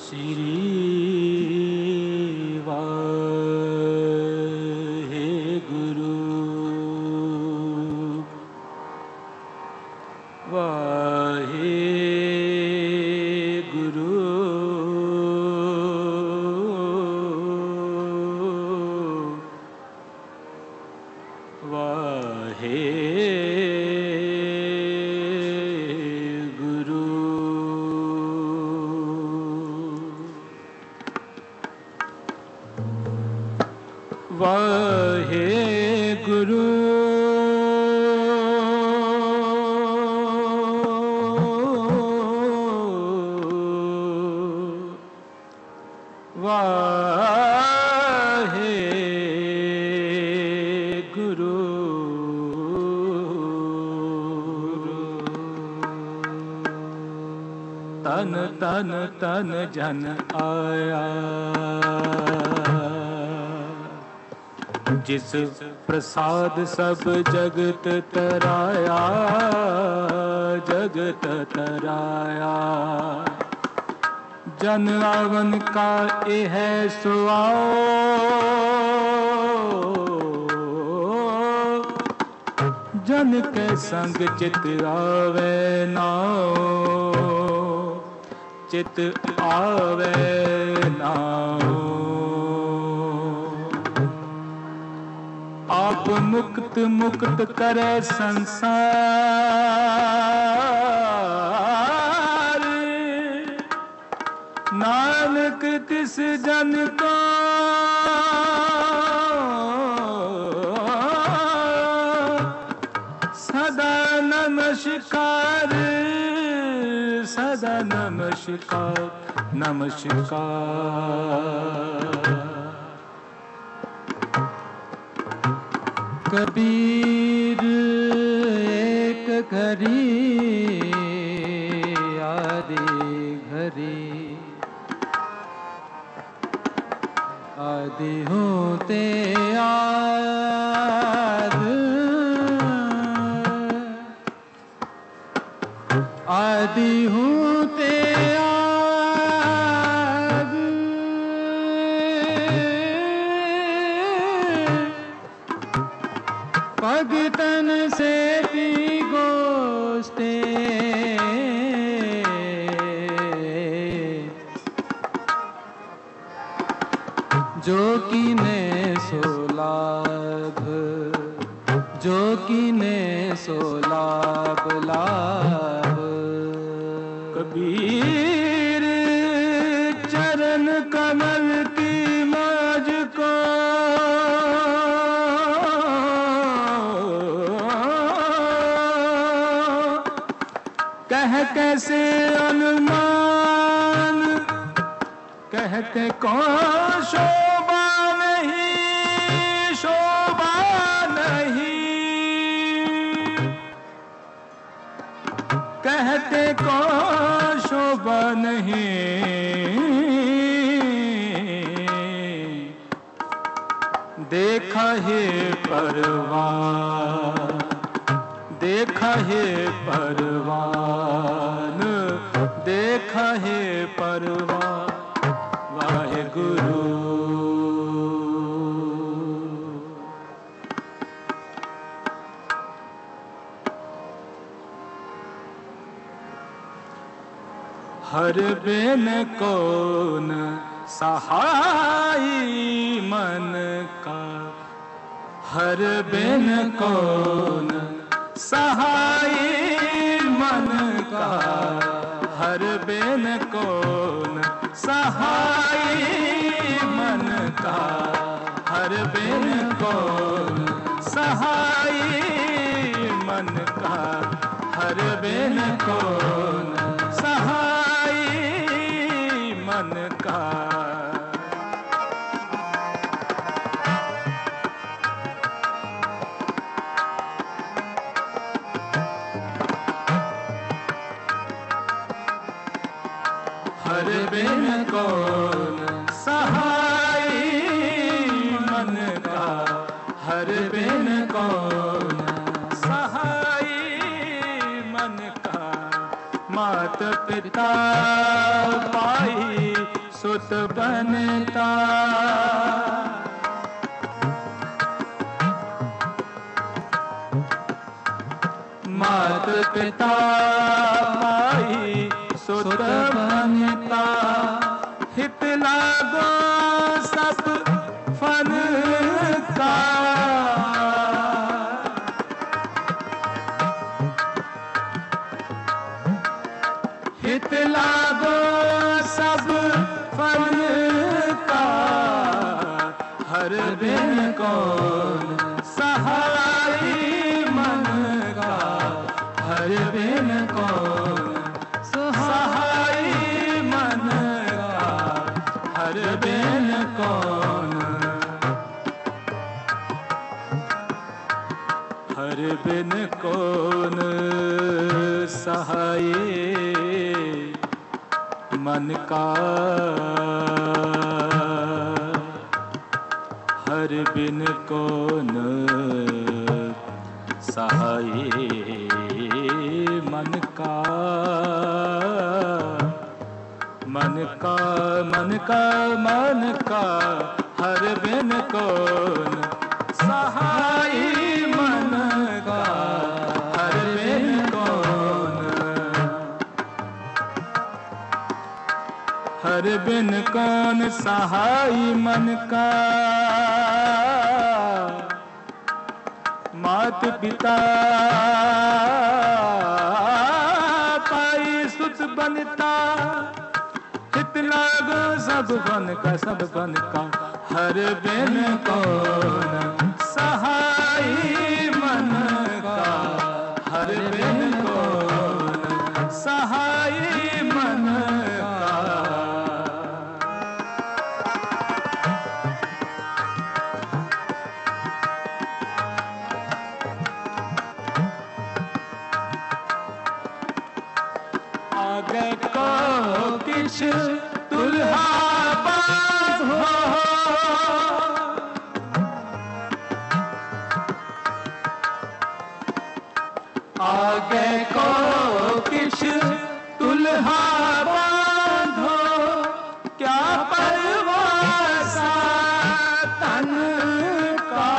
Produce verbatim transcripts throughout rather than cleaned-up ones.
श्री वाहेगुरु वाहेगुरु वाहेगुरु वाहेगुरु वाहेगुरु तन तन तन जन आया जिस प्रसाद सब जगत तराया जगत तराया जन आवन का यह सुआओ जन के संग चित आवे नाओ चित आवे नाओ आप मुक्त मुक्त करे संसार नानक तिस जन को सदा नमस्कार सदा नमस्कार नमस्कार। कबीर एक घड़ी आदि घड़ी आदि होते आद आदि होते आद भगतन से भी गोष्ठे जो कीने सो लाभ जो कीने सो लाभ लाभ। कबीर चरण कमल की मौज को कह कैसे अनुमान कहते कौन शोभा नहीं शोभा नहीं कहते कौन शोभा नहीं देखा है परवान देखा है परवान देखा है परवान वाहेगुरु। हर बेन को न सहाय मन का हर बेन को न सहाय मन का हर बेन को न सहाय मन का हर बेन को न सहाय मन का हर बेन को न सहाय मन का। हर बिन कौन सहाय मन का हर बिन कौन सहाय मन का। मात पिता पाई पिता पाई सुत बनिता हित लागो सब फल का हित लागो सब फल का हर बिन कौन सहाय मन का हर बिन कौन सहाय मन का हर बिन कौन हर बिन कौन सहाय मन का हर बिन कौन सहाय मन का मन का मन का मन का हर बिन कौन सहाय मन का हर बिन कौन हर बिन कौन सहाय मन का मात पिता पाई सुत बनिता हित लागो सब बन का सब बन का हर बिन कौन सहाय मन का हर बिन कौन सहाय मन का आगे को किछ दुल्हा बांधो आगे को किछ दुल्हा बांधो क्या परवासा तन का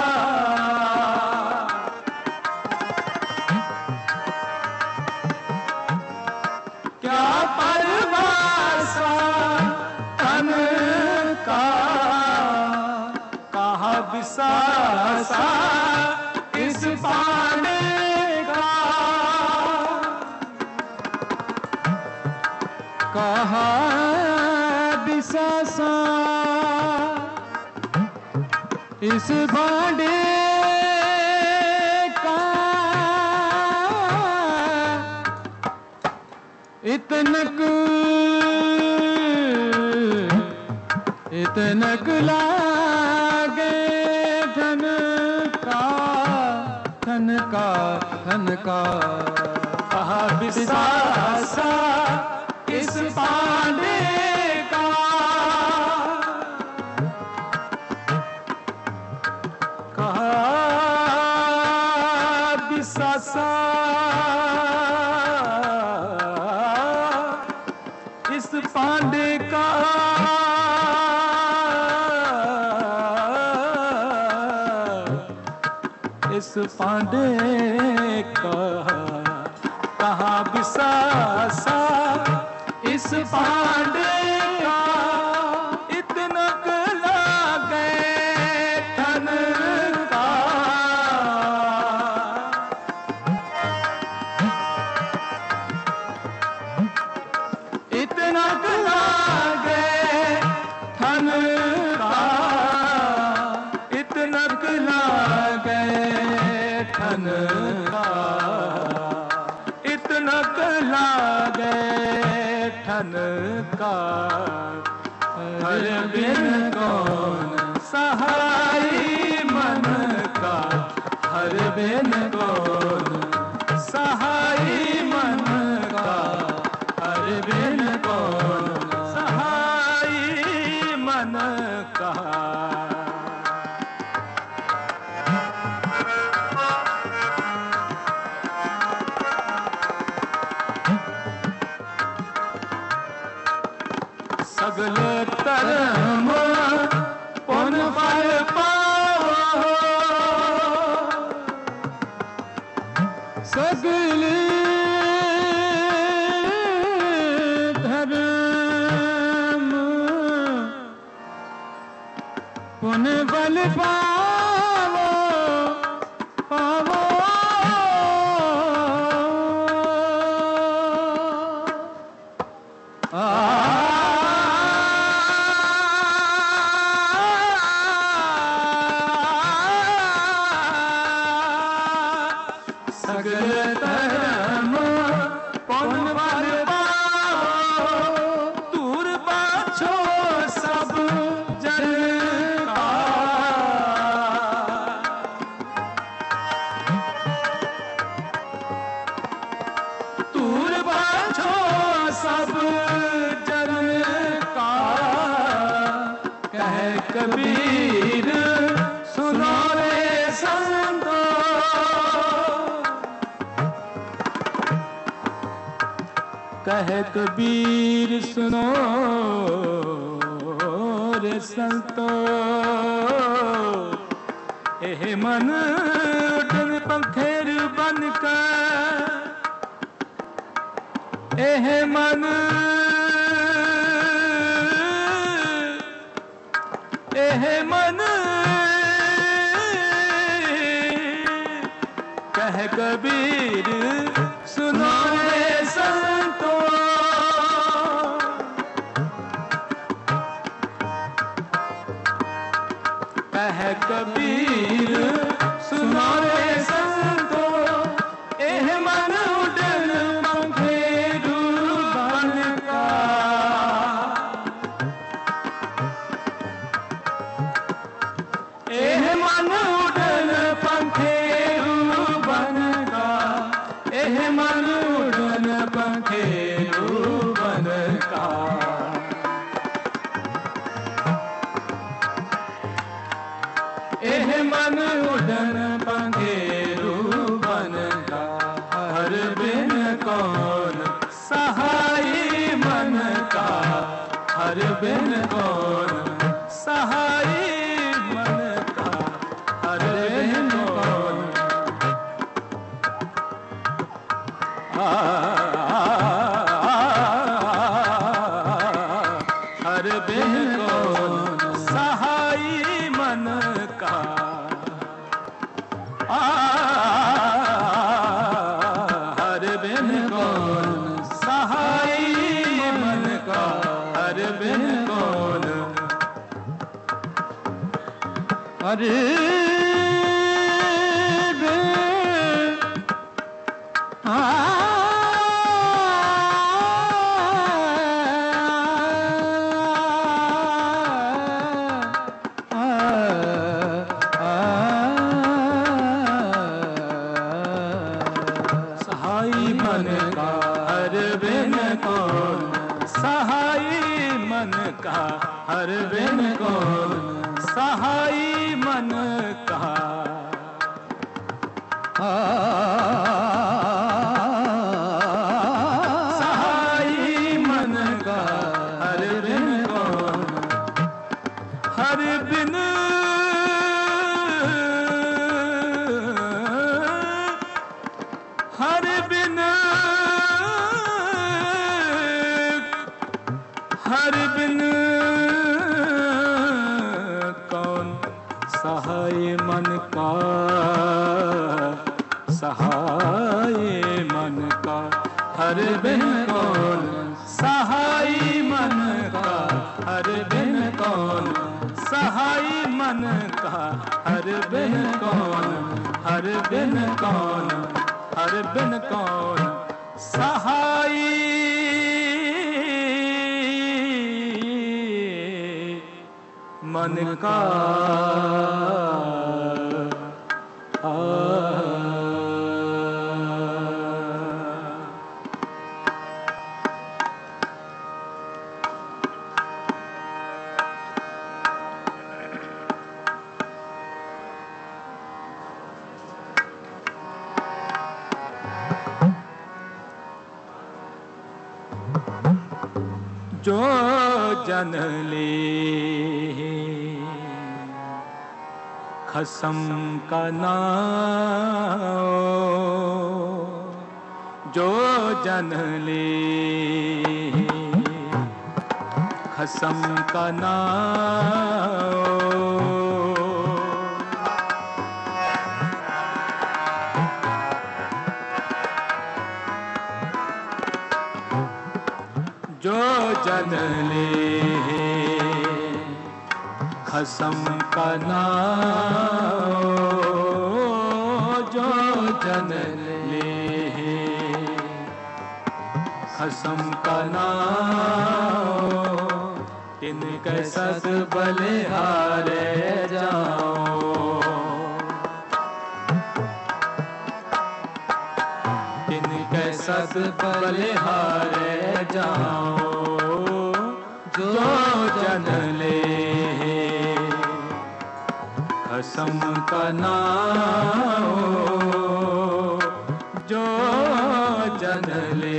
क्या परवासा तन का कहा विसासा इस पाने का कहा विसासा इस भांडे का इतनक इतनक लागे धन का धन का धन का कहा विसासा इस पांडे का कहा विसासा इस पांडे का इस पांडे का कहा विसासा इस पांडे का इतना लागे धन का इतना लागे धन का इतना लागे धन का इतना लागे धन का हर बिन कौन सहाय मन का हर बिन कौन सहाय मन का हर बिन कौन सहाय मन का सगल कर्म पुन फल पाओ सगल फल पावो पावो आ सगल धर्म पुन फल पावो दूर बाछो सब जन का दूर बाछो सब जन का कह कबीर सुनो रे संतो कह कबीर सुनो रे संतो एह मन उड़न पंखेर बन कर एह मन एह मन कह कबीर सुनो रे संतो कह कबीर सुनो रे संतो एह मन उड़न पंखेरू बन का एह मन उड़न पंखेरू बन का एह मन उड़न पंखेरू बन का एह मन उड़न पंखेरू बन का हर बिन कौन सहाय मन का हर बिन कौन सहाय मन का हर बिन कौन आ, हर बिन कौन सहाय मन का आ, हर बिन कौन सहाय मन का हर बिन कौन हरे आ मन का हर बिन कौन सहाय मन का हर बिन कौन सहाय मन का सहाय मन का हर बिन कौन हर बिन हर बिन हर बिन कौन सहाय मन का सहाय मन का हर बिन कौन सहाय मन का हर बिन कौन सहाय मन का हर बिन कौन हर बिन कौन हर बिन कौन सहाय मन का आ, जो जन ले खसम का नाम जो जन ले खसम का नाम जन ले खसम का नाम, जो जन ले खसम का नाम, तिनके सद बलिहारे जाओ। तिनके सद बलिहारे जाओ, जो जन ले खसम का नाम, जो जन ले।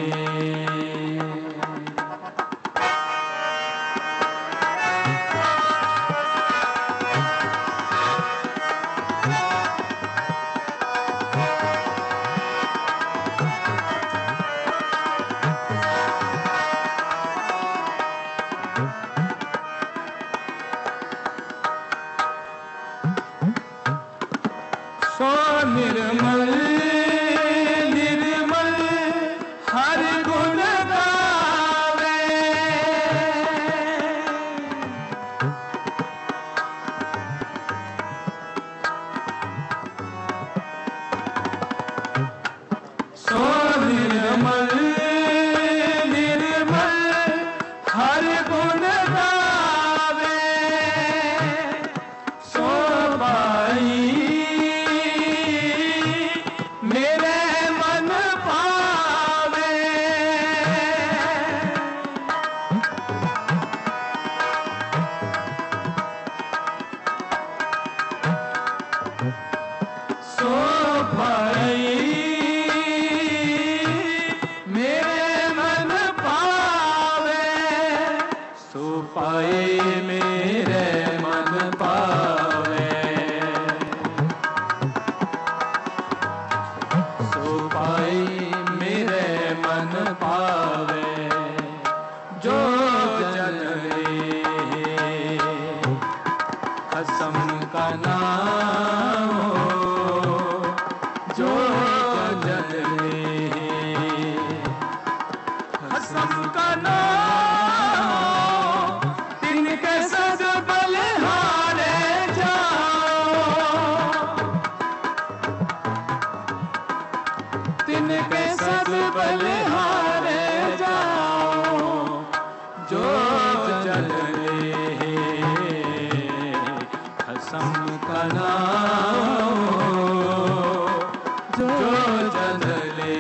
सो निर्मल निर्मल हर गुण गावे, सो निर्मल निर्मल हर गुण गावे, सो पाई मेरे मन पावे। सो पाई मेरे मन पावे, सो पाए मेरे मन पावे, सो पाए मेरे मन पावे, जो जन ले खसम का नाम, जो जन ले खसम का नाम, तिनके सद बलिहारे जाओ। तिनके सद बलिहारे जाओ, जो जन ले खसम का नाम, जो जन ले।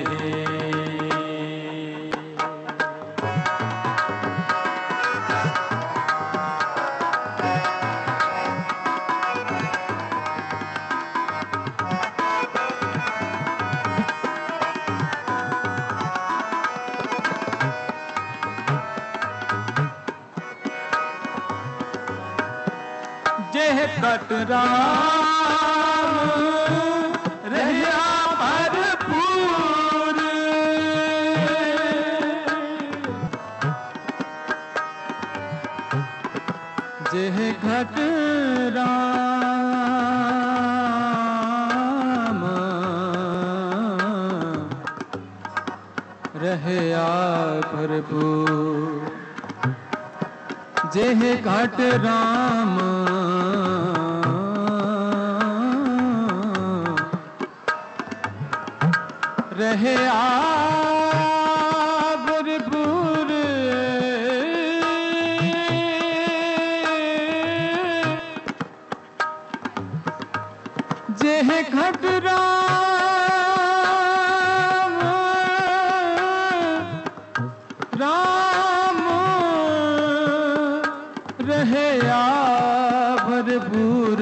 जेह कट राम रहया भरपूर, जेह घट राम रहया भरपूर, जेह घट राम रहे भरपूर, जेह घट राम राम रहे भरपूर,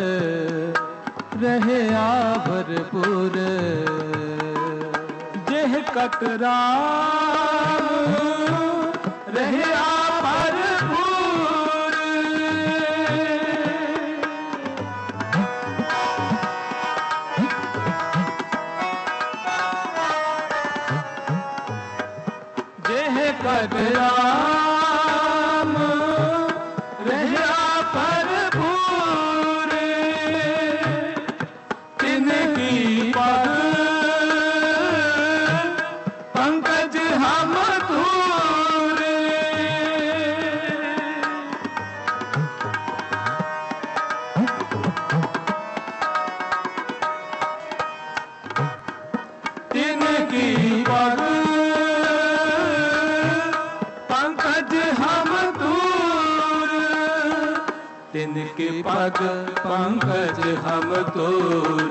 रहे भरपूर, जेह कट राम रहे भरपूर, जेह कट राम रहे भरपूर, तिनकी पद पंकज हम धूर, पंकज हम दूर, तिनके पग पंकज हम दूर,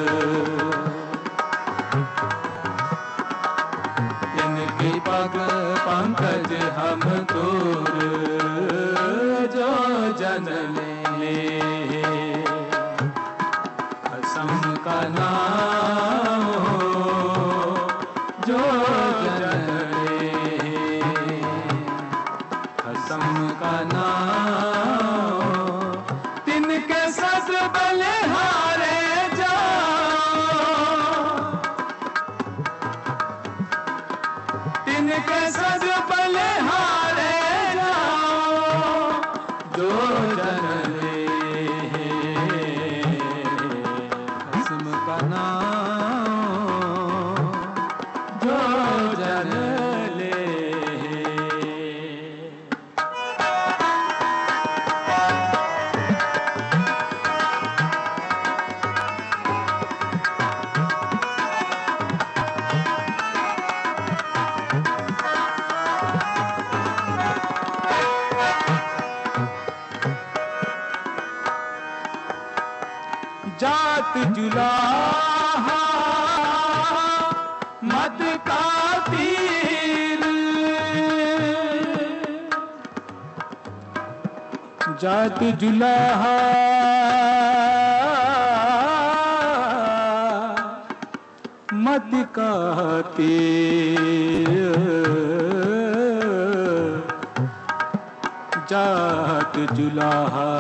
तिनके पग पंकज हम दूर, जो जन ले खसम का नाम हो, जो जन ले खसम का नाम, तिनके सद बलिहारे जाओ, तिनके सद बलिहारे जाओ, जो जन ले खसम का नाम, जो जन ले। जात जुलाहा मत का तीर, जात जुलाहा मत का तीर, जात जुलाहा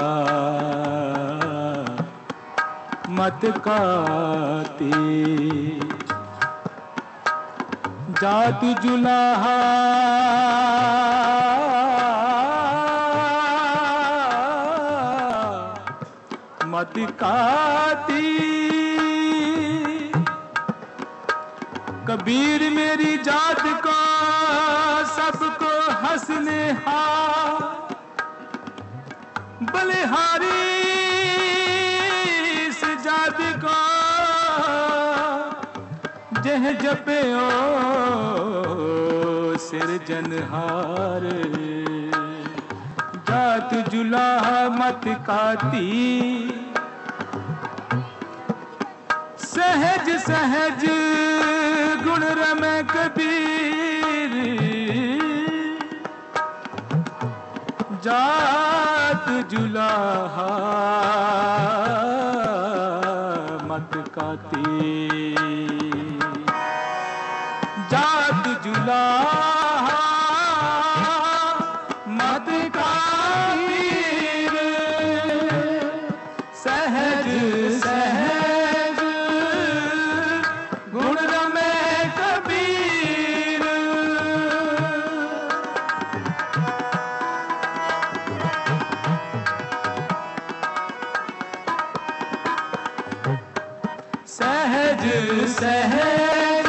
मत काती, जात जुलाहा मत काती, कबीर मेरी जात को सबको हंसने हा, बलिहारी जात को जह जपे ओ सिरजनहार, जात जुलाहा मत काती, सहज सहज गुण रमे कबीर, जात जुलाहा मत काती, जात जुलाहा मत काती, सहज सहज गुण रमे कबीर, सहज सहज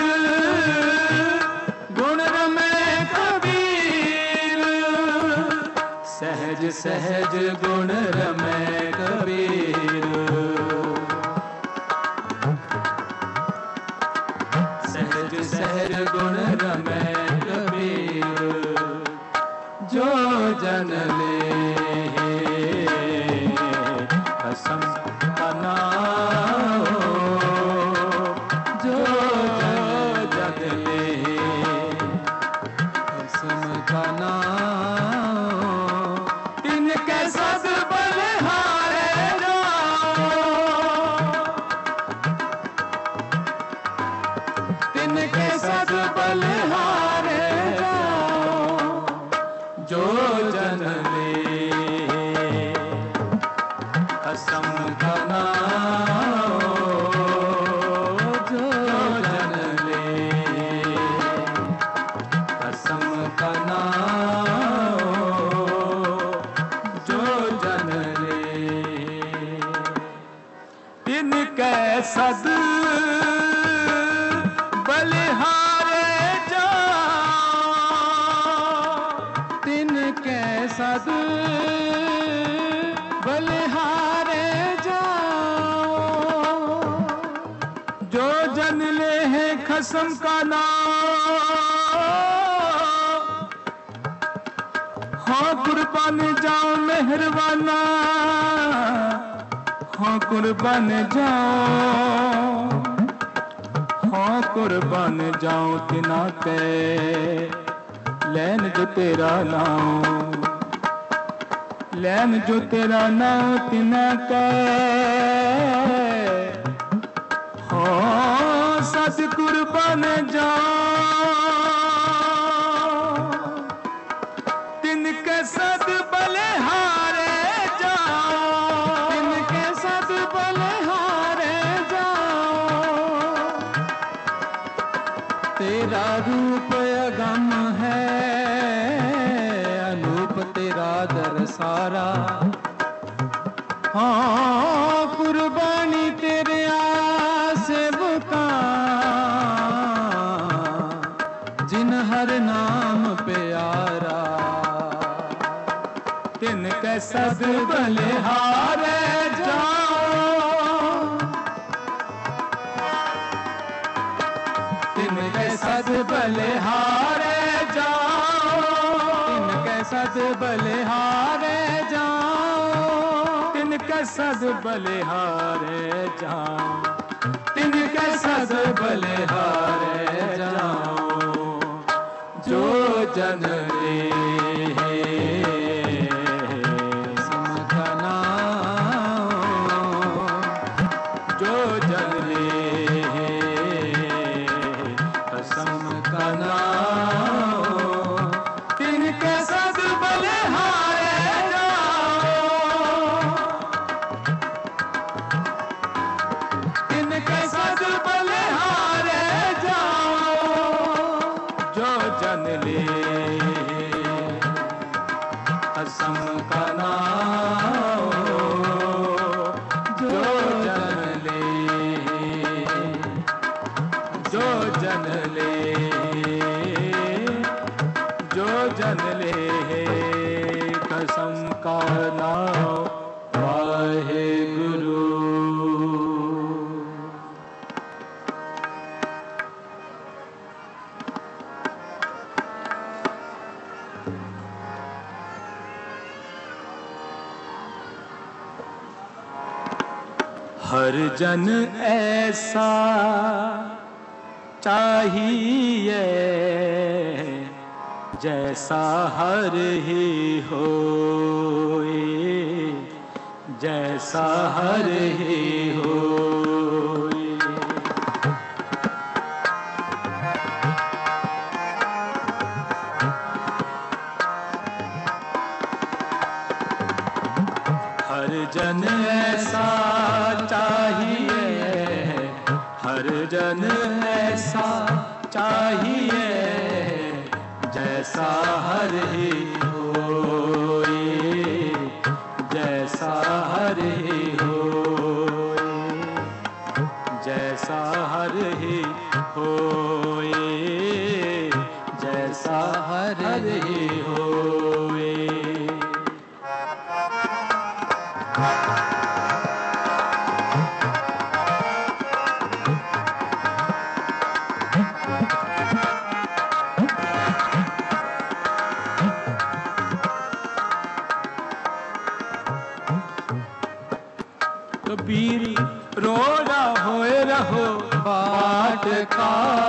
गुण रमे कबीर, सहज सहज गुण रमे कबीर, सहज सहज गुण रमे कबीर, जो जन ले कसम का नाम, जो जन ले कसम का नाम, तिनके सद बलिहारे जाओ, तिनके सद बलिहारे जाओ, जो जन ले कसम का नाम, जो जन ले कसम का नाम, जो जन ले तिनके सद बलिहारे जाओ, तिनके सद बलिहारे जाओ, जो जन ले है खसम का नाम, हाँ कुर्बान जाओ मेहरबाना, हाँ कुर्बान जाओ, हाँ कुर्बान जाओ तिना के लैन जो तेरा नाम, लैन जो तेरा नाम तिना के, हाँ सत कुर्बान जाओ तिनके सद बलिहारे जाओ, तिनके सद बलिहारे जाओ। तेरा रूप अगम है अनूप तेरा दर सारा, हाँ कुर्बानी तेरे आसे बुका जिन हर नाम प्यारा। तिनके सद बलिहारे जाओ, तिनके सद बलिहारे जाओ, तिनके सद बलिहारे जाओ, तिनके सद बलिहारे जाओ, तिनके सद बलिहारे जाओ। जो जन समकना, जो जन समकना, तिनके सद बलिहारे जाओ, तिनके सद बलिहारे जाओ। जो जन ले असम का नाम, जो जन ले, जो जन ले, जो जन ले कसम का नाम वाहे गुरु। हर जन ऐसा चाहिए जैसा हर ही होए, जैसा हर ही होए। हर जन ऐसा चाहिए, हर जन ऐसा चाहिए जैसा हर ही होए, जैसा हर ही होए, जैसा हर ही होए, जैसा हर ही होए। कबीर रोड़ा होए रहो बाट का,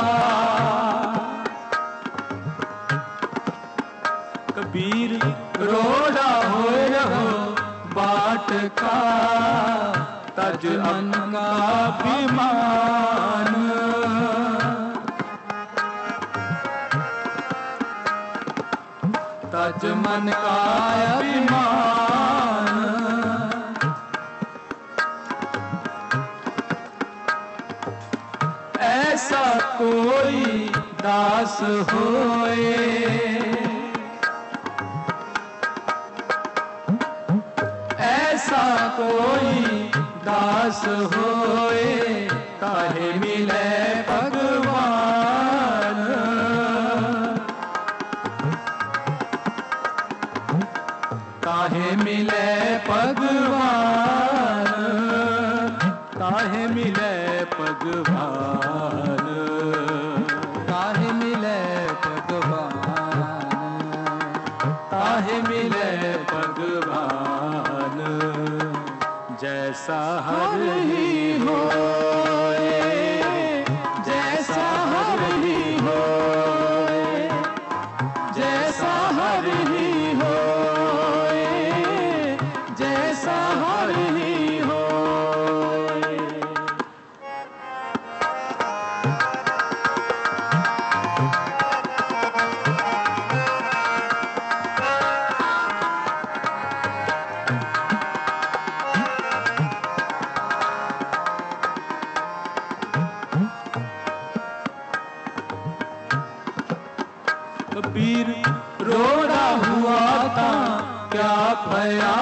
कबीर रोड़ा होए रहो बाट का, तज मन का अभिमान, तज मन का अभिमान। ऐसा कोई दास होए, ऐसा कोई दास होए, काहे मिले भगवान, काहे मिले भगवान, काहे मिले भगवान, काहे मिले भगवान। ताहे मिले भगवान। जैसा हर ही होए, जैसा हर ही होए, जैसा हर ही होए, जैसा हर ही होए। कबीर रोड़ा हुआ था क्या पया,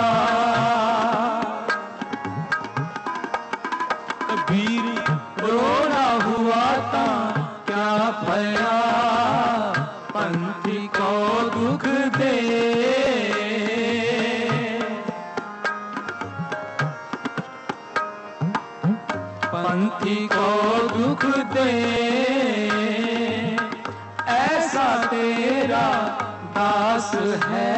कबीर रोड़ा हुआ था क्या पया, पंथी को दुख दे, पंथी को दुख दे, ऐसा तेरा दास है,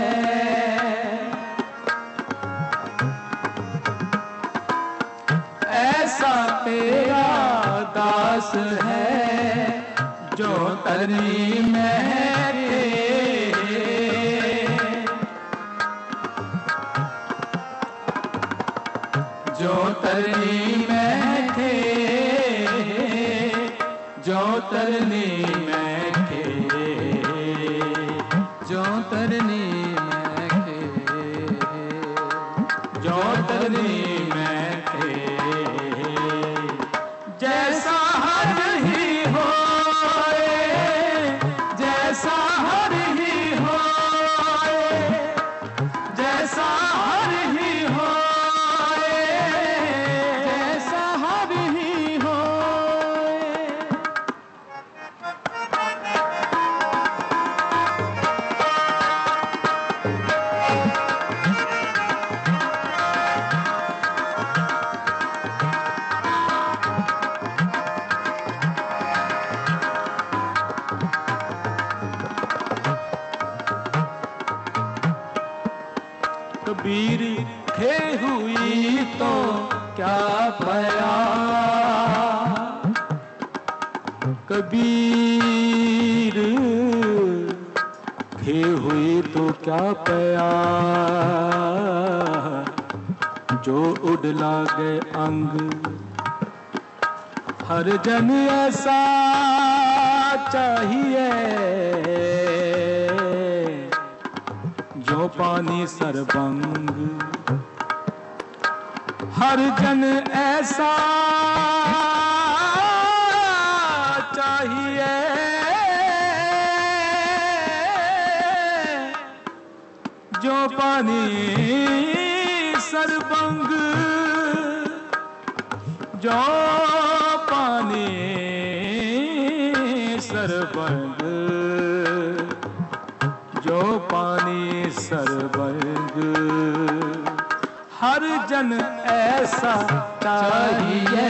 ऐसा तेरा दास है, जो तरनी में थे, जो तरनी में थे, जो तरनी में थे, जो तरनी में थे, जो तरनी में थे। जैसा हर ही होए, जैसा हर ही होए, जैसा हर ही होए, जैसा हर ही होए। कबीर खे हुई तो क्या पया, कबीर खे हुई तो क्या पया, जो उड़ लागे अंग हर जन ऐसा चाहिए, जो पानी सरबंग हर जन ऐसा चाहिए, जो पानी सरबंग, जो पानी सरबंग, जो पानी सरबंग, हर जन ऐसा चाहिए,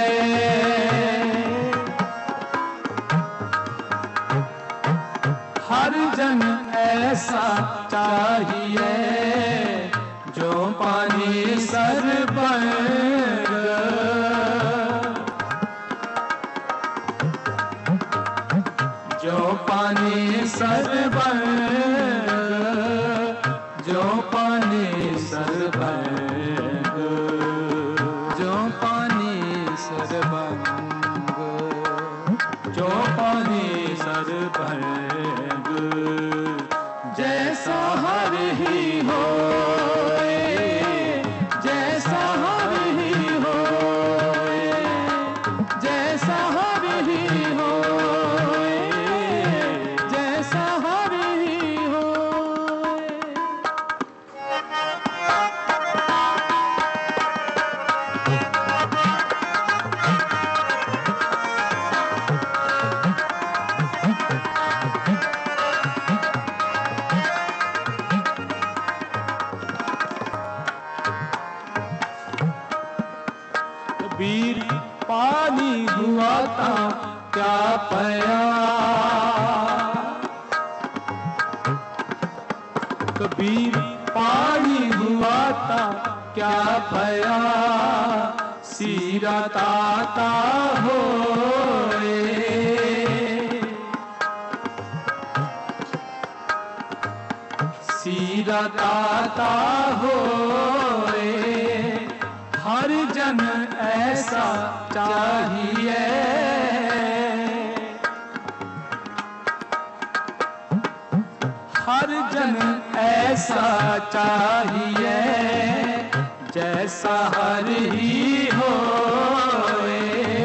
हर जन ऐसा चाहिए, जो पानी सरबंग, जो पानी सरबंग, जो पानी सरबंग, जो पानी सरबंग, जो पानी सरबंग। जैसा हर ही होए, जैसा हर ही होए, जैसा हर ही होए, जैसा हर ही होए। कबीर पानी हुआ था क्या पया, कबीर पानी हुआ था क्या भया, सीरा ताता होए। सीरा ताता होए, हर जन ऐसा चाहिए। हर जन ऐसा चाहिए, जैसा हर ही होए।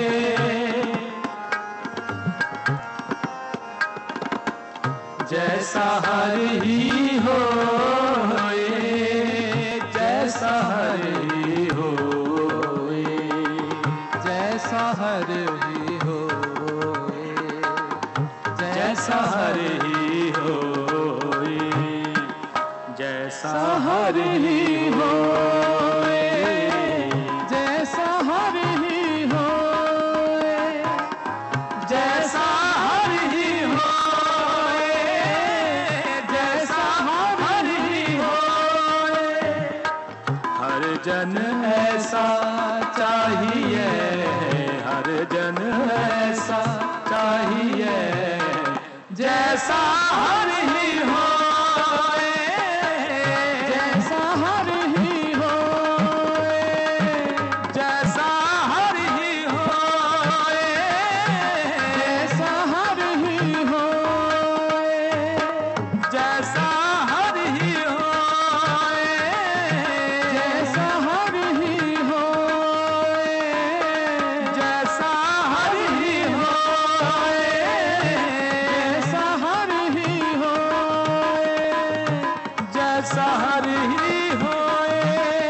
जैसा हर ही होए, जैसा हर ही होए, जैसा हर ही होए, जैसा हर ही होए, जैसा हर ही होए, जैसा हर ही होए, जैसा हर ही होए, जैसा हर ही होए। हर जन ऐसा चाहिए, हर जन ऐसा चाहिए, जैसा हर ही होए, जैसा हर ही होए, जैसा हर ही होए, जैसा हर ही होए, जैसा हर ही होए, जैसा हर ही होए, जैसा हर ही होए, जैसा हर ही होए, जैसा हर ही होए।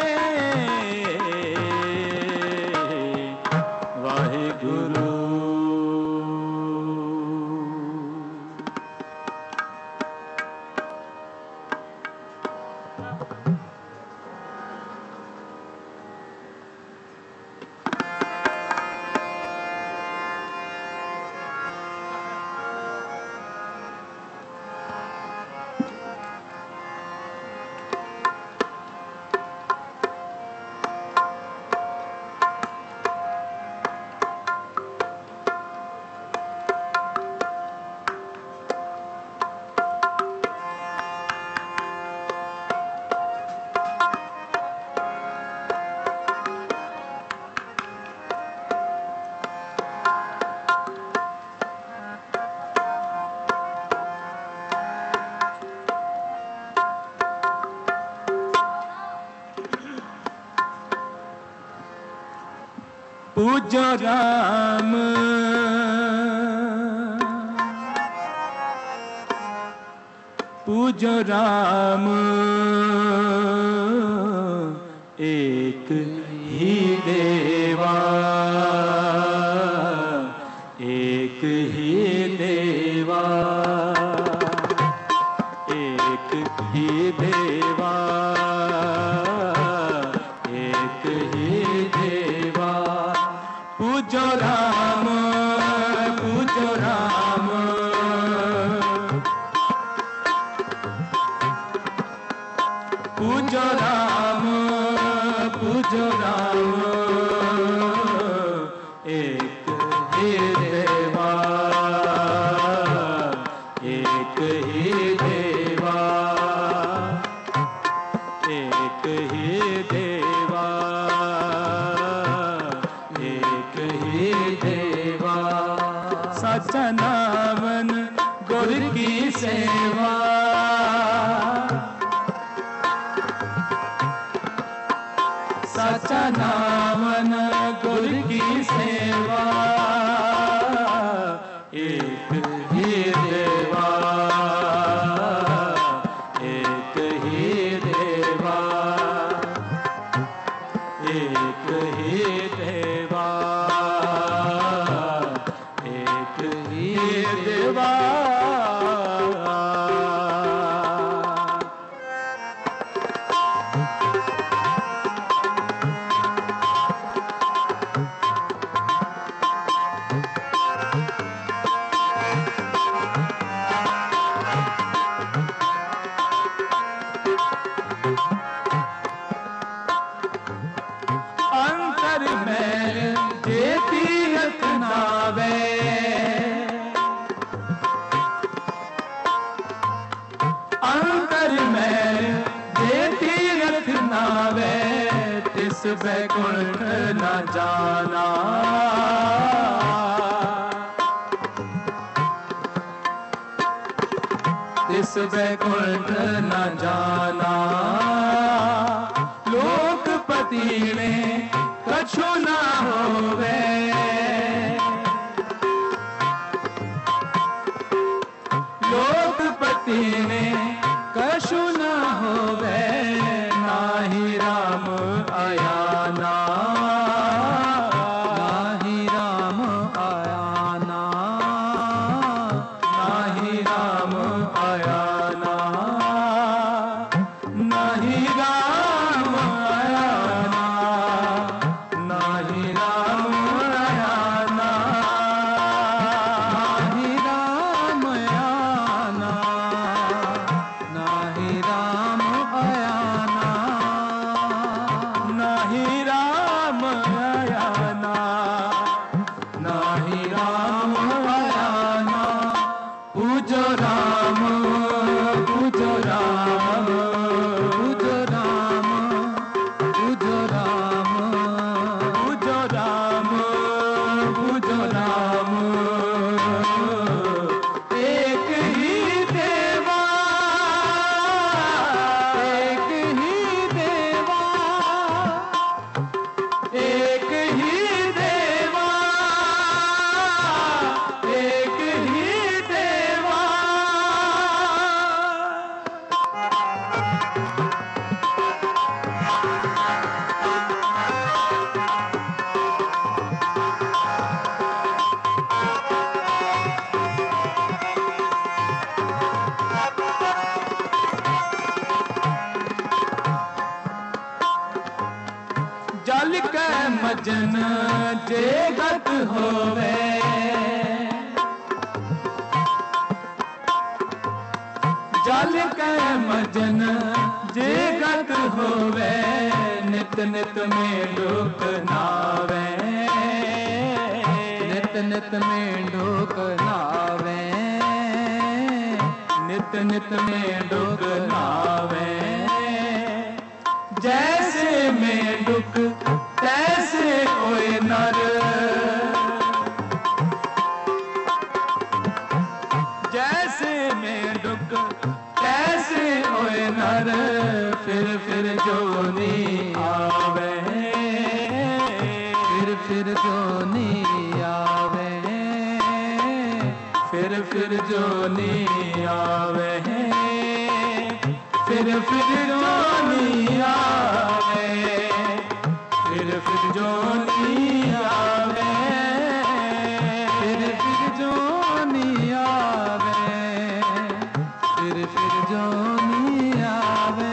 वाहिगुरु। पूजो राम, पूजो राम, एक ही देवा, एक ही देवा, एक ही देवा, एक ही देवा। पूजो राम, पूजो राम, पूजो राम, पूजो राम, एक ही देवा, एक ही देवा, एक ही देवा, एक ही देवा। सच्चा नामन गुर की सेवा, सच्चा नामन गुर की सेवा, एक ही देवा, एक ही देवा, एक ही देवा, एक ही देवा। बैकुंठ न जाना। तिस बैकुंठ न जाना, लोकपति में कछु न होवे। लोकपति में कछु न होवे, नाही राम आयाना। नाही राम आयाना, नाही राम आयाना, नाही राम आयाना, नाही राम आयाना, नाही राम आयाना, नाही राम आयाना, नाही राम आयाना, नाही राम आयाना। पूजो राम, पूजो राम, पूजो राम, पूजो राम, पूजो राम, पूजो राम। एक ही देवा, एक ही देवा, एक ही देवा, एक ही देवा। जल के मजन जे गत होवे, जल के मजन जे गत होवे, नित नित में डूक नावे। नित नित में डूक नावे, नित नित में डूक नावे। जैसे में डुक तैसे कोई नर, जैसे में डुक तैसे कोई नर। फिर फिर जोनी आवे, फिर फिर जोनी आवे, फिर फिर जोनी आवे, फिर फिर जोनी आवे, फिर फिर जोनी आवे, फिर फिर जोनी आवे, फिर फिर जोनी आवे,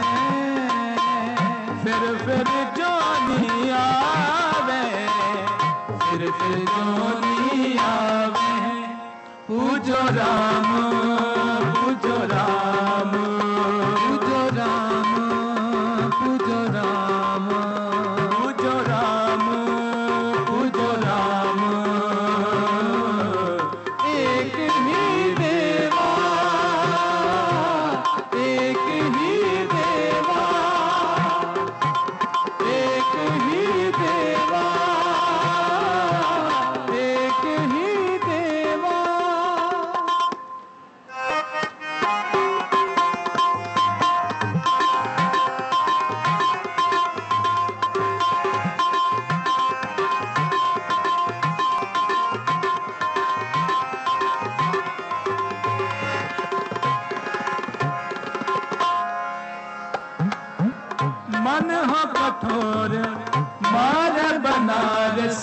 फिर फिर जोनी आवे, फिर फिर जोनी आवे। पूजो राम, पूजो राम, पूजो राम, पूजो राम, पूजो राम, पूजो राम। एक ही देवा, एक ही देवा, एक ही देवा, एक ही देवा। मन हो कठोर मार बनारस,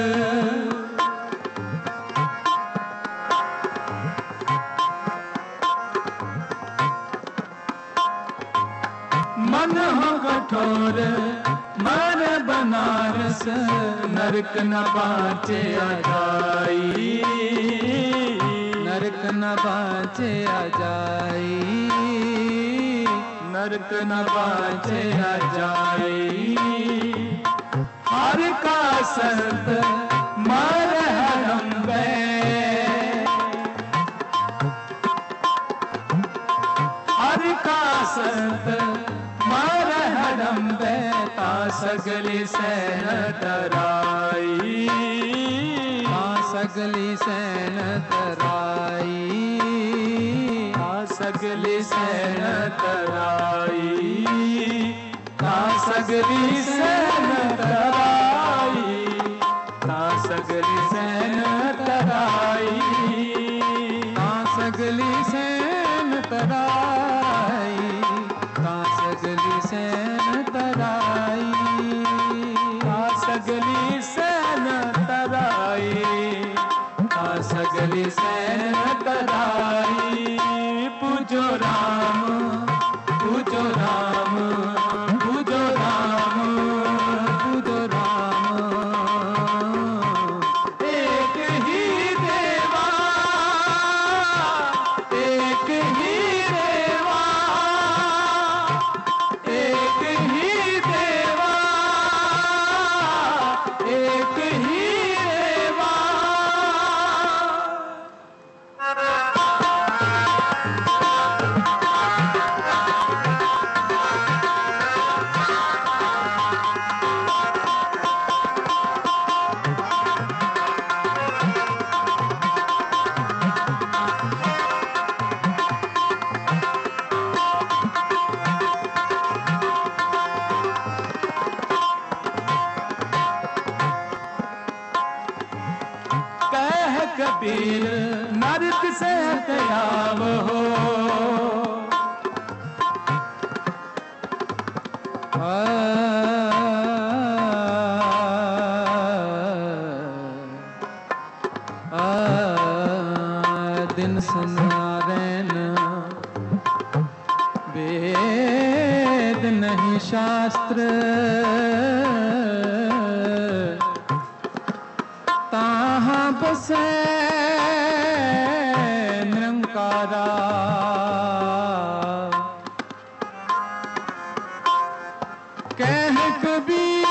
मन हो कठोर मार बनारस। नरक न पाचे आजाई, नरक न पाचे आजाई, नरक न पाचे आजाई। हर का संत मार हरम्बे, हर का संत मार हरम्बे। ता सगली सैन तराई, हाँ सगली सैन तराई, हाँ सगली सैन तराई, हाँ सगली सैन तराई, हाँ सगली सैन तराई, हाँ सगली सैन तराई, हाँ सगली सैन तराई, हाँ सगली सैन तराई, हाँ सगली सैन तराई। पूजो राम पूजो राम पूजो राम पूजो राम, एक ही देवा एक ही देवा एक ही देवा एक ही देवा। कह कबीर नरक से हत्याव हो, आ, दिन सुनारेन वेद नहीं शास्त्र, ताहाँ बसे निरंकारा, कह कबीर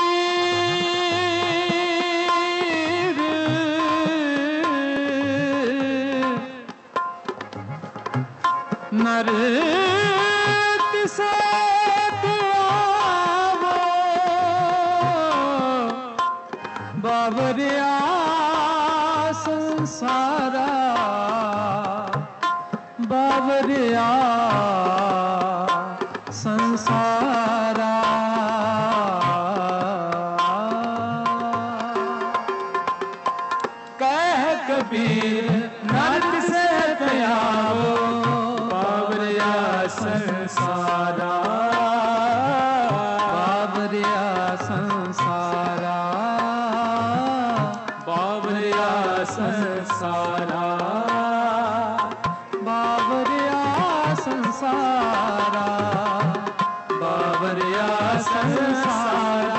नरक से दुआवो बाबरिया संसारा, बाबरिया संसारा। कह कबीर नरक से हत्याव बाबरिया संसारा, बाबरिया संसारा, बाबरिया संसारा, बाबरिया संसारा, बाबरिया संसारा।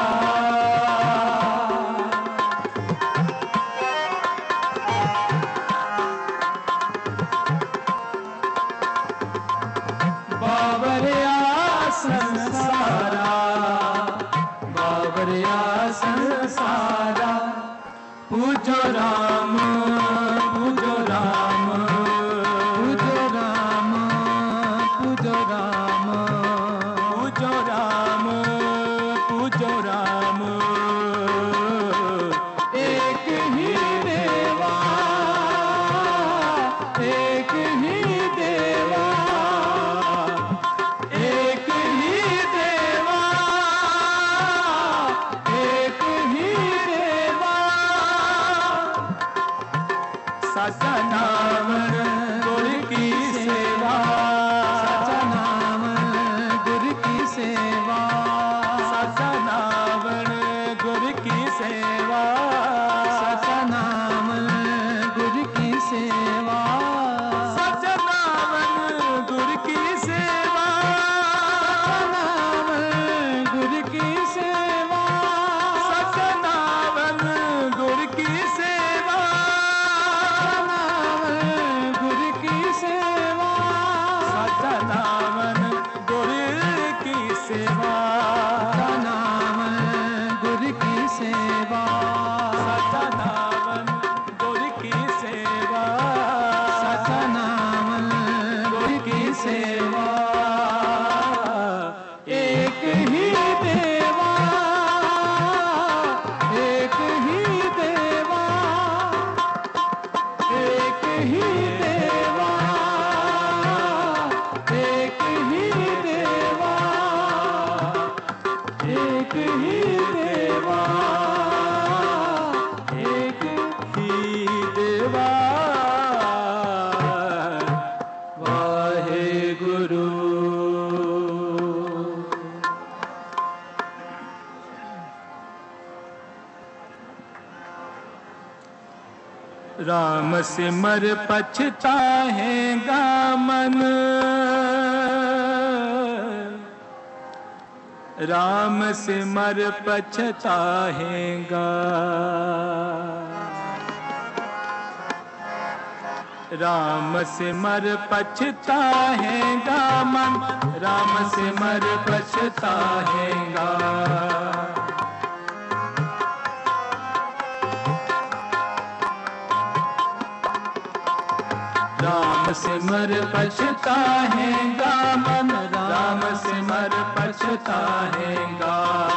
बाबरिया संसारा, बाबरिया संसारा। पूजो राम पूजो राम पूजो राम पूजो राम, पूजो राम पूजो राम। एक ही देवा एक ही देवा एक ही देवा एक ही देवा। एक ही देवा, एक ही देवा वाहे गुरु। राम सिमर पछताएगा मन, राम सिमर पछताएगा, राम सिमर पछताएगा मन, राम सिमर पछताएगा। राम सिमर पछताएगा मन, राम सिमर पछताएगा।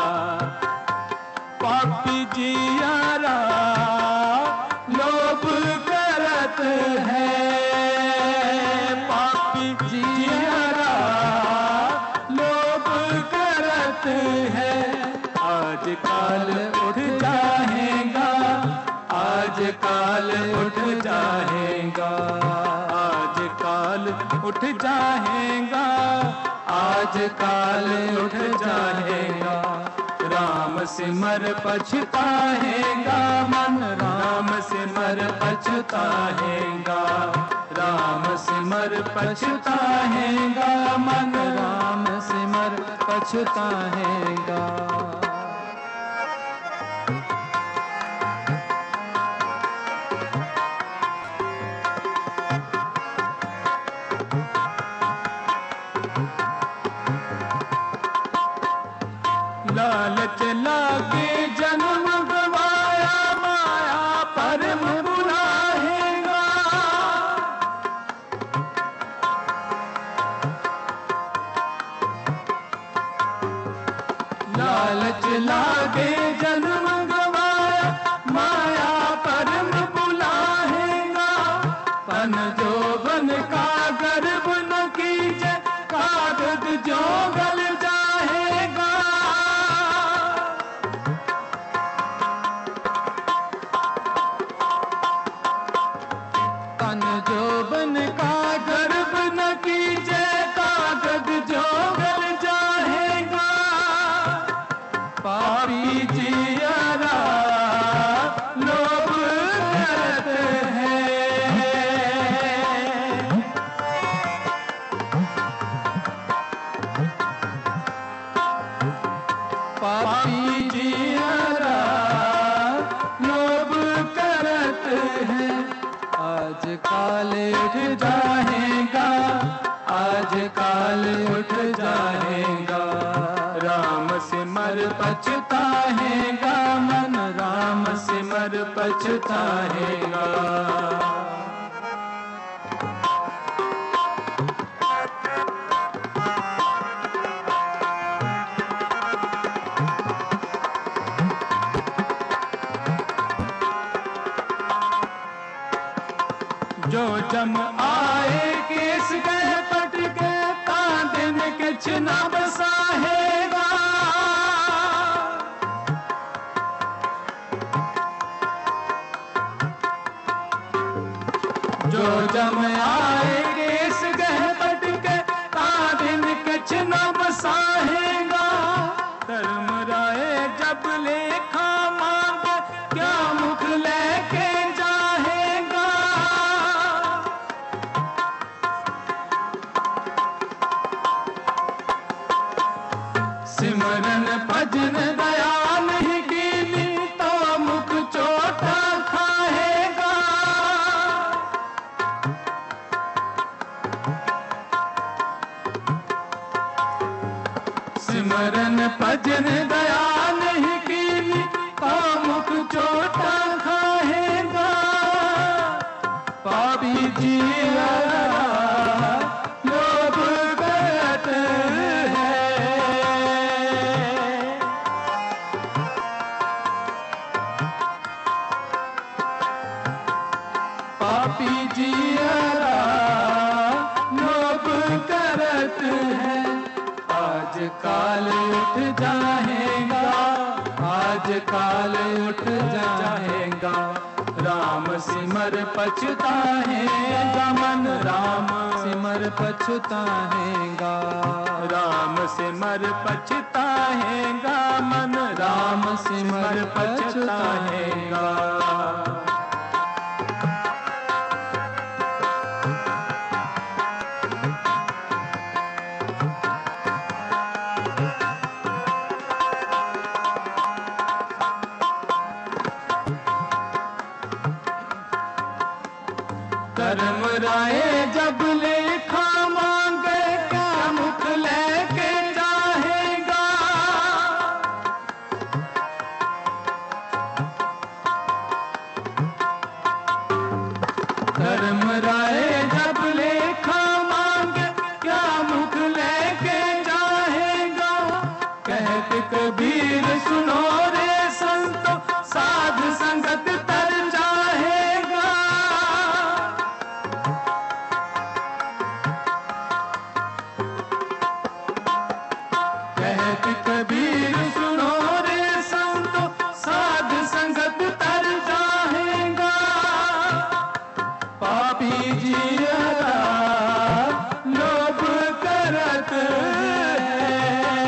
पापी जियारा लोभ करत है, पापी जियारा लोभ करत है। आज काल उठ जाएगा, आज काल उठ जाएगा, आज काल उठ जाएगा, आज काल उठ जाएगा। राम सिमर पछताएगा मन, राम सिमर पछताएगा, राम सिमर पछताएगा मन, राम सिमर पछताएगा। लालच लागे जन्म गवाया, माया परम बुलाएगा। लालच लागे जन्म गवाया, माया परम बुलाएगा। पन जो बन का गर्भ न कीजे, कागज जो गल जाएगा। तन जो बन का गर्भ न कीजे, कागज जो गल जाएगा। पापी जियारा लोभ करत है, पापी जियारा लोभ करत है। आज काल उठ जाएगा, आज काल उठ जाएगा। राम सिमर पछताएगा मन, राम सिमर पछताएगा। जो जम आए केस गह पट के, तादिन किछ न बसाहेगा। जो जम आए केस गह पट के, तादिन किछ न बसाहेगा। धर्म राय जब लेखा मांग, क्या मुख लेके जाएगा। सिमरन भजन दया नहीं कीनी, तो मुख चोटा खाएगा। सिमरन भजन दया नहीं कीनी, तो मुख चोटा खाएगा। पापी जियारा लोभ करत है, पापी जियारा लोभ करत है। आज काल उठ जाएगा, आज काल उठ जाएगा। राम सिमर पछताएगा मन, राम सिमर पछताएगा। राम सिमर पछताएगा मन, राम सिमर पछताएगा। धर्म राय जब लेखा मांगे, क्या मुख लेके चाहेगा। धर्म राय जब लेखा मांगे, क्या मुख लेके चाहेगा। कहते कबीर सुनो रे संतो, साध संगत तर चाहेगा। कबीर सुनो रे संतो, साध संगत तर जाएगा। पापी जियरा लोभ करत है,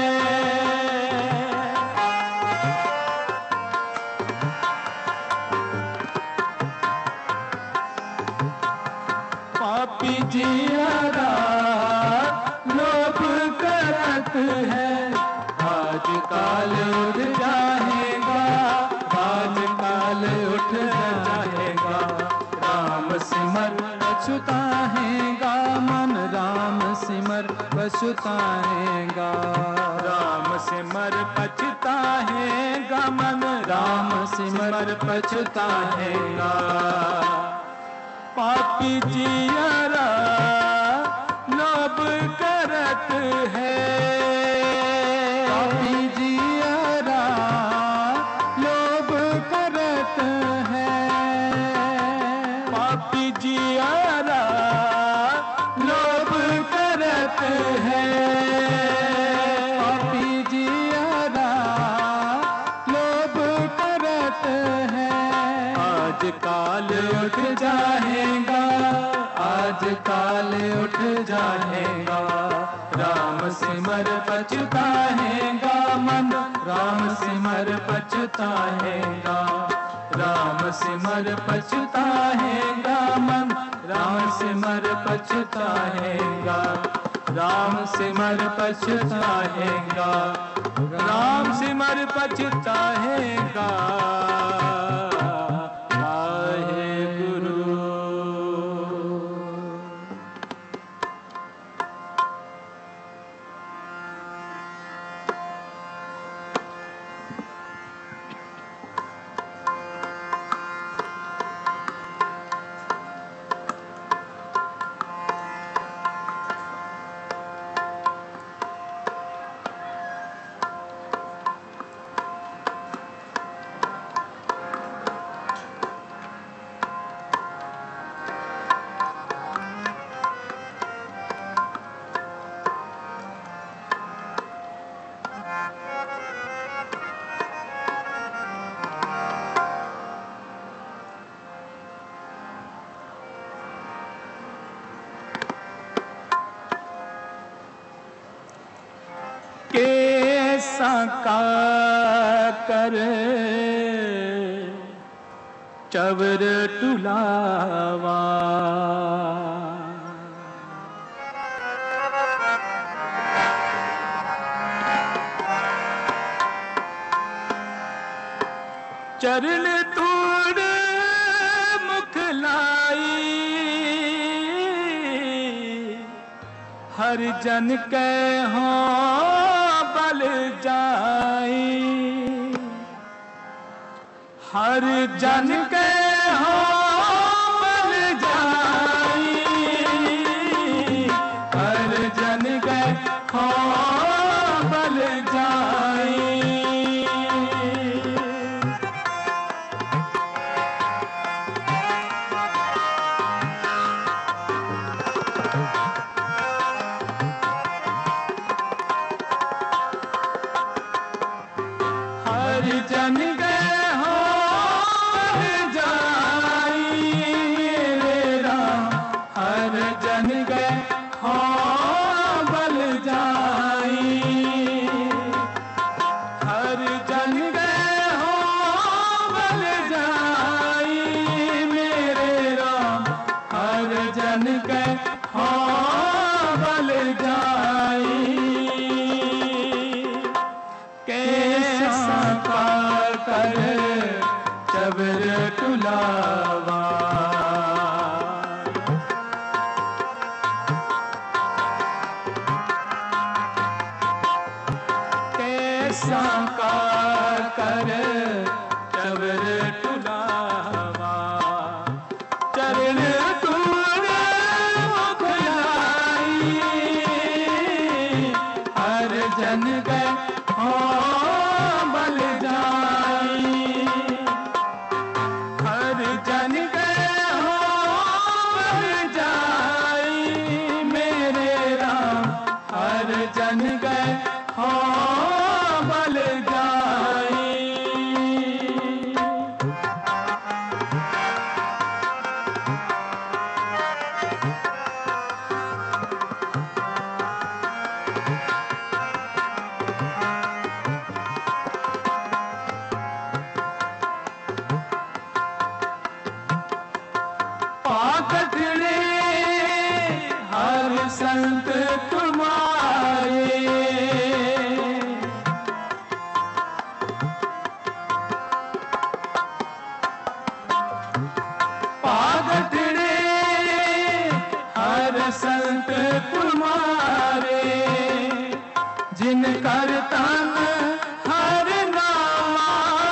पापी जियरा लोभ करत है। आज काल उठ जाएगा, आज काल उठ जाएगा। राम सिमर पछताएगा मन, राम सिमर पछताएगा। राम सिमर पछताएगा मन, राम सिमर पछताएगा। पापी जियरा लोभ करत है, पापी जियरा लोभ करत है। पापी जियरा लोभ करत है। पापी जियरा लोभ करत है। आज काल उठ जाएगा, आज काल उठ जाएगा। राम सिमर पछताएगा मन, राम सिमर पछताएगा। राम सिमर पछताएगा मन, राम सिमर पछताएगा। राम सिमर पछताएगा, राम सिमर पछताएगा। कैसा का कर चवर टुलावा, चरण तूड़ मुख लाई, हर जन के हो बल जाई, हर जन के हो बल जाई, हर जन के हो बल जाई। जन गए हो जाई रे राम, हर जन गए हो बल जाई, हर जन गए हो बल जाई मेरे राम, हर जन गए हो बल जाई। कैसा का कर चबर तुलावा, कैसा का कर चबर तुलावा, चरण तूने मुखलाई, हर जन गए हो बल जाई, हर जन गए हो बल जाई मेरे राम, हर जन गए हो बल जाई। पाकड़े हर संत तुम्हारे, पाकड़े हर संत तुम्हारे, जिन कर तन हर नामा,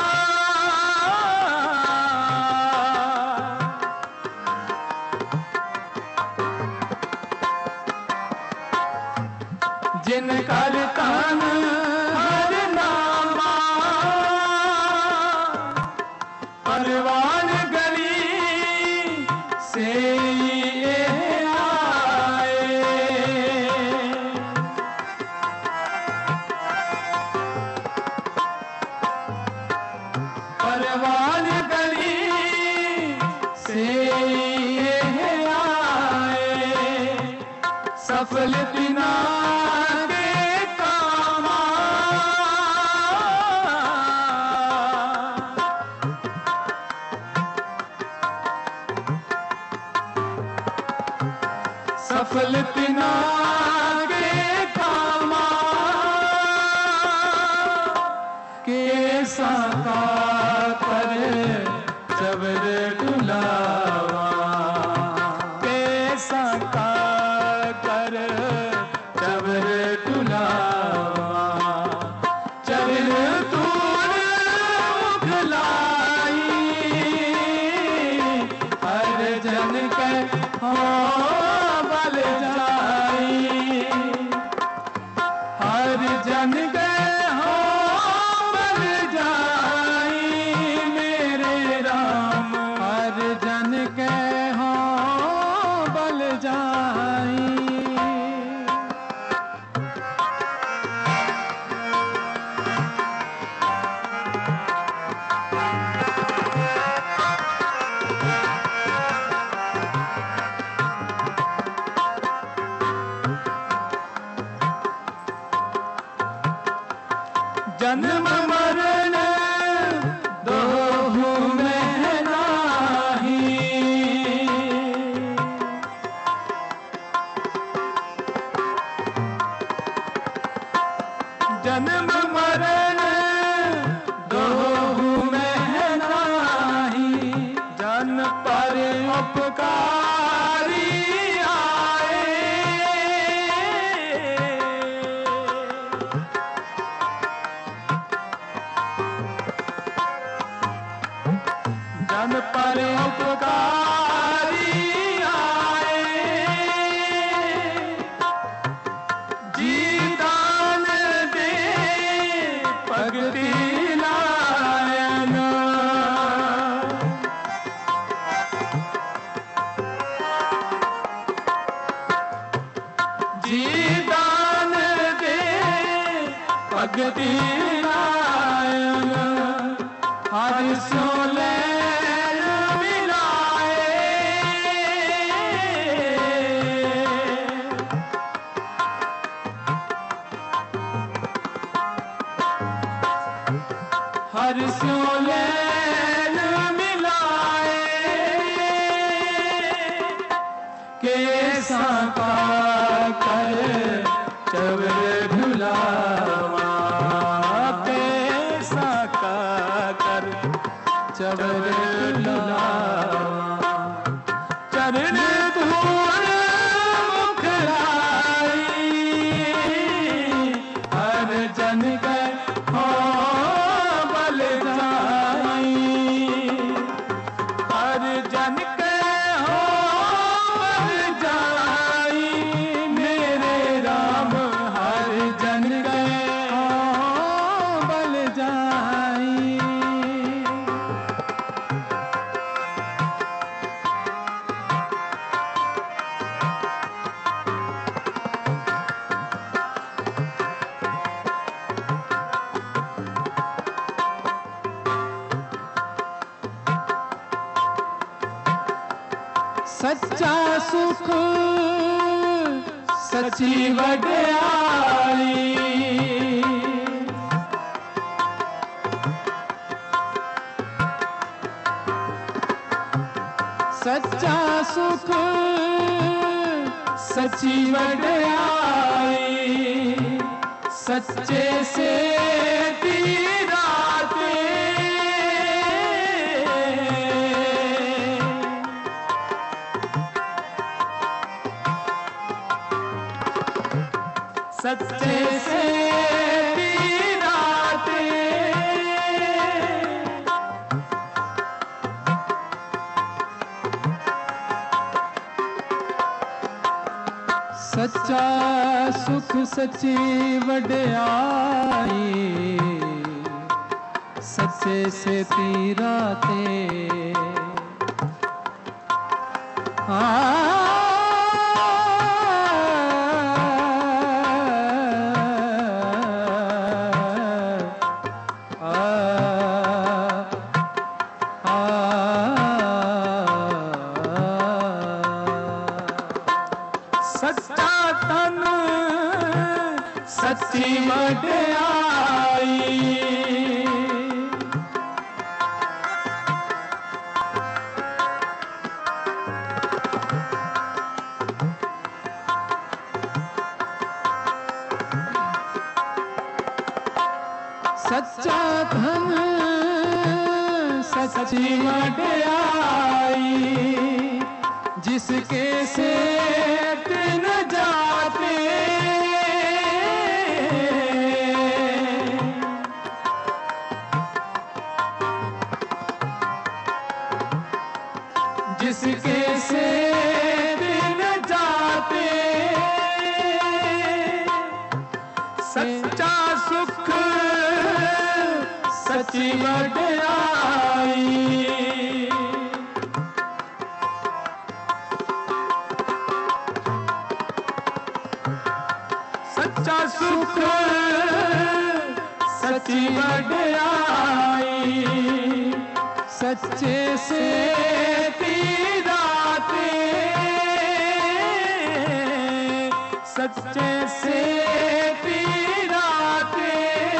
जिन कर तन हर नामा, परवान गली से ये आए, परवान गली से ये आए, सफल बिना सफल बिना के कामा, कैसा का कर चबर तुलावा, कैसा का कर चबर तुलावा, चरण तूने मुखलाई, हर जन के हो बल जाई, हर जन गए हो बल जाई मेरे राम, हर जन गए हो बल जाई। जन्म मरण दोहु में नाही, जन्म मरण दोहु में नाही, जन पर उपकारी आए, जन पर उपकारी आए, जी दान दे भगति लायन, जी दान दे भगति लायन, हर सो लैन मिलाए, हर सो लैन मिलाए, कैसा का कर चवर ढुलावा, कैसा का कर चवर ढुलावा, चरण धूल मुखलाई, हर जन के हो बल जाई, हर जन के हो बल जाई, मेरे राम हर जन के हो बल जाई। सच्चा सुख सच्ची वड्याई, सच्चा सुख सच्ची वड्याई, सच्चे से तीराते, सच्चे से तीराते, सच्चा सुख सच्ची वड्याई, सच्चे से तीराते, आ सच्चा तन सच्ची वड्याई, सच्चा धन सच्ची वड्याई, जिसके से न जाते, जिसके से न जाते, सच्चा सुख सच्ची वड्याई, सच्चा सुख सच्ची वड्याई, सच्चे से तीराते, सच्चे से तीराते,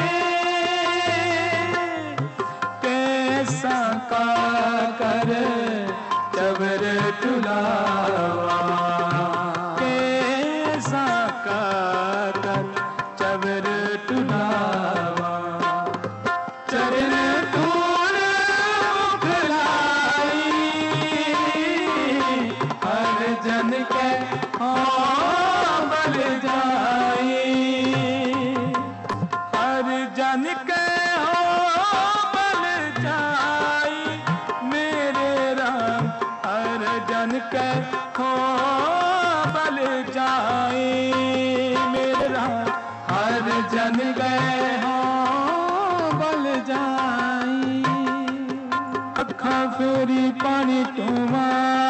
कैसा का कर चवर ढुलावा, कैसा का कर चवर ढुलावा, चरण धूल मुखलाई, हर जन के हो बल जाई, हर जन के हो बल जाई, मेरे राम हर जन के हो बल जाई, मेरे राम हर जन गए हो बल जाई। अखा फेरी पानी टूवा,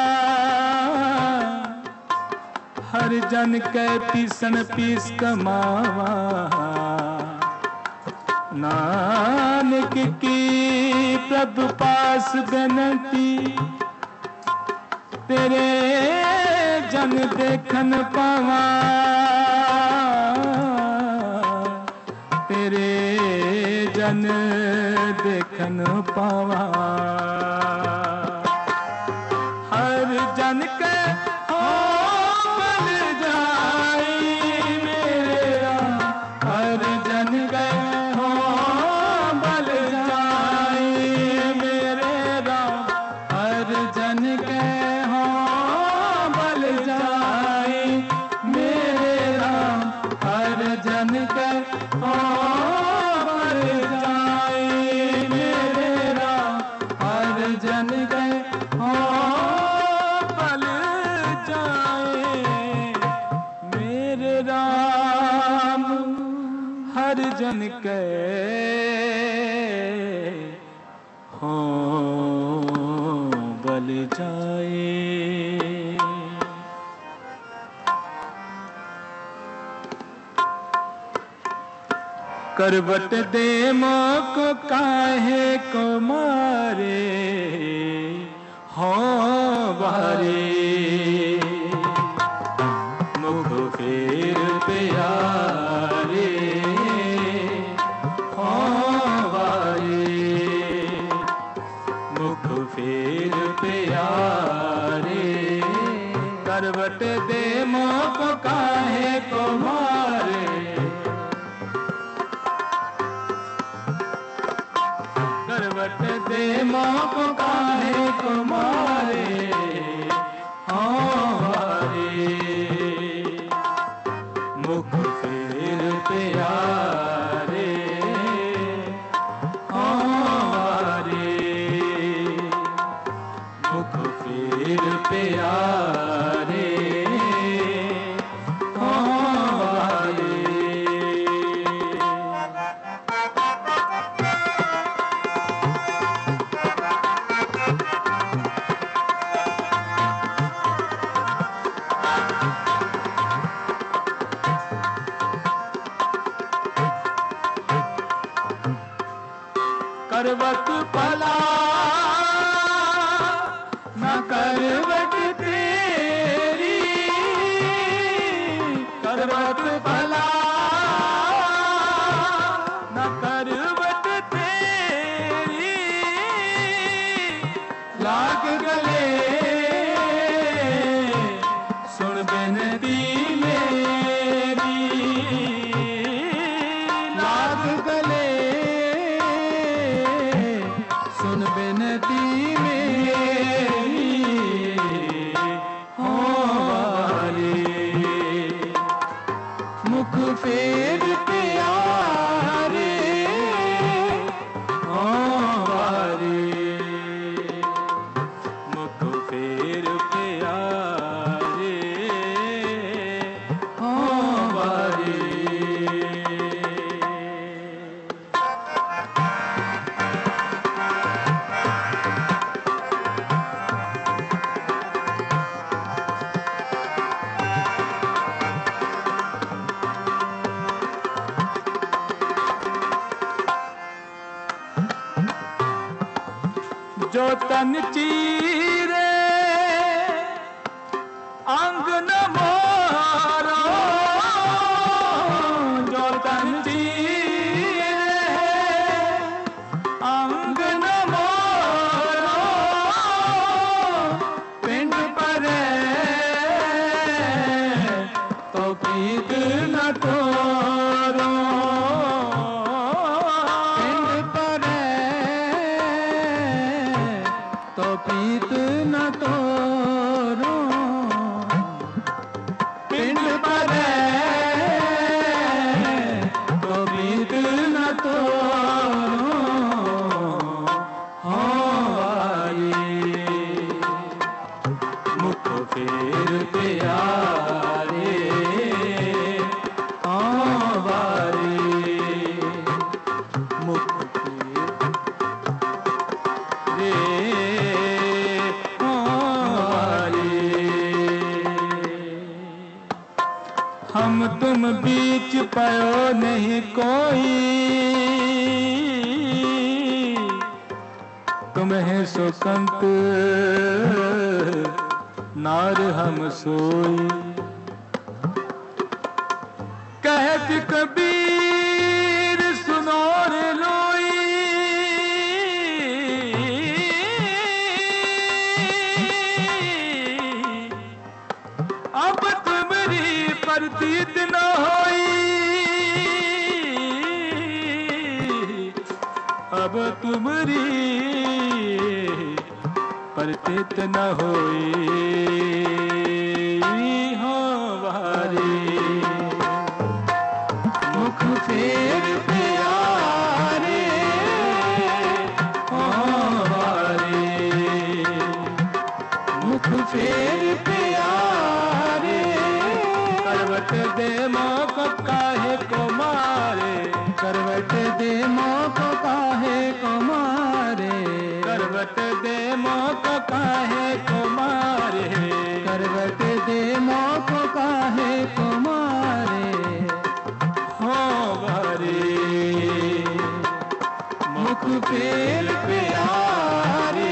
हर जन के पीसन पीस कमावा, नानक की प्रभु पास बेनती, तेरे जन देखन पावा, तेरे जन देखन पावा। हर जन के हो बल जाई मेरे राम, हर जन के हो बल जाई मेरे राम, हर जन के हो बल जाई मेरे राम, हर जन के हो बल जाई मेरे राम, हर जन के हो बल जाए मेरे राम, हर जन के हो बल जाए। करवट दे मोको काहे को मारे हो बारे, मुख फेर प्यारे हो बारे, मुख फेर प्यारे। करवट दे मोको काहे को मारे, करवट दे मोको काहे को मारे हो बारे, मुख फेर प्यारे हो बारे, मुख फेर प्यारे हो बारे। करवट भला न करवट तेरी, करवट भला न करवट तेरी, लाग गले सुन बेनती मेरी, लाग गले सुन बेनती मेरी हो बारे, मुख फेर प्यारे हो बारे, मुख फेर प्यारे हो बारे। जो तन चीरे अंग न मोरो, जो तन चीरे अंग न मोरो, पिंड परे तो पीत न तोरो, पिंड परे तो पीत न तोरो। सुकंत नार हम सोई। कहत कबीर सुनो रे लोई, अब तुमरी प्रतीत न होई, अब तुमरी प्रतीत न होई। हो वारी मुख फेर प्यारे, हो वारी मुख फेर प्यारे, करवट दे मोक काहे को मारे, करवट दे मोक काहे को मारे, करवट दे मोक काहे को मारे, करवट दे मोक काहे को मारे। हो वारी मुख फेर प्यारे,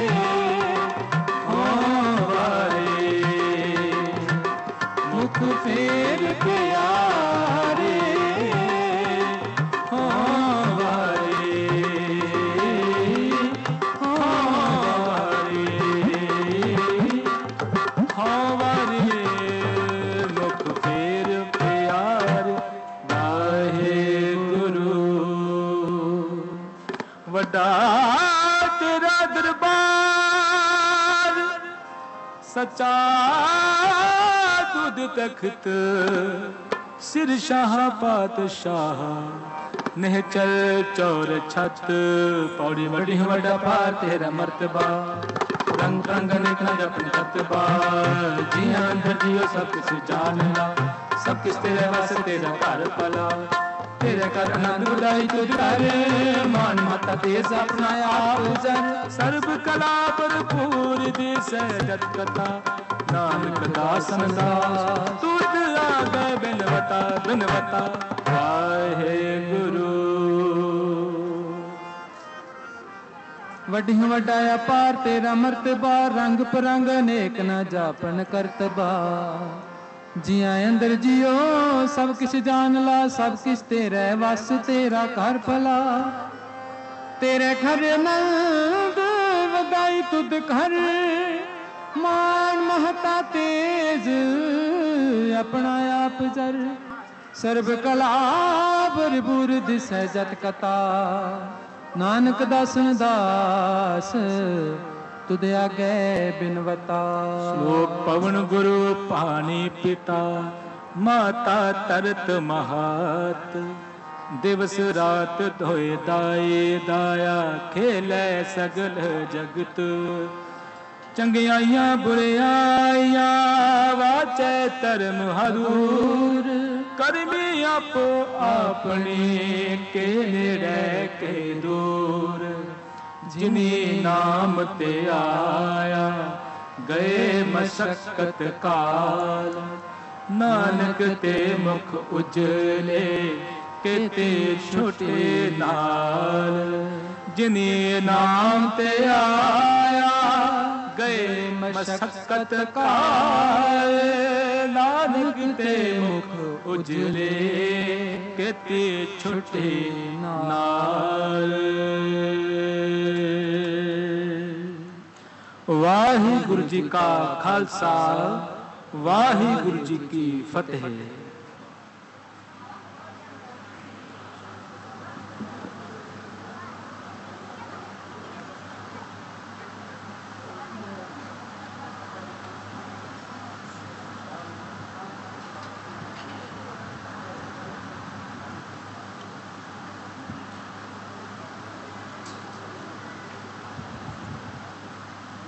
हो वारी मुख फेर प्यारे, हो वारी हो वारी हो वारी मुख फेर प्यारे। वाहेगुरु वड्डा तेरा दरबार, सच्चा दुध तख्त, सिर शाह पातशाह, निहचल चौर छत। पौड़ी बड़ी वड्डा पार तेरा मर्तबा, रंग रंग निकला जपन तत्बा। जिया अंदर जियो सब किस जानना, सब किस तेरे वास तेरा घर पला। तेरे कर आनंद उड़ाई तुझ कर, मान माता तेज अपना आप जन। सर्व कला भरपूर दिस जत कथा, नानक दासन दास तुझ आगे बिनवता बिनवता। वाहेगुरु वड्डी वड्डा अपार तेरा मर्तबा, रंग परंग अनेक न जापन करतबा। जिया अंदर जियो सब किस जान ला, सब किस तेरे वस तेरा कर भला। तेरे घर नंद वदाई तुद घर, मान महता तेज अपना आप जर। सर्व कला भरपूर दिसै जत कथा, नानक दासन दास तुद आगे बिनवता। श्लोक पवन गुरु पानी पिता, माता तरत महात। दिवस रात धोए दाए दाया, खेलै सगल जगत। चंगियाइयां बुरियाइयां वाचै धर्म हरूर। करमी आपो अपने के नेड़े के दूर। जिनी नाम ते आया गए मशक्कत काल। नानक ते मुख उजले केते छुटे नाल। जिनी नाम ते आया गए मशक्कत काल। नानक ते मुख उजले केते छुटे नाल। वाहिगुरु जी का खालसा, वाहिगुरु जी की फतेह।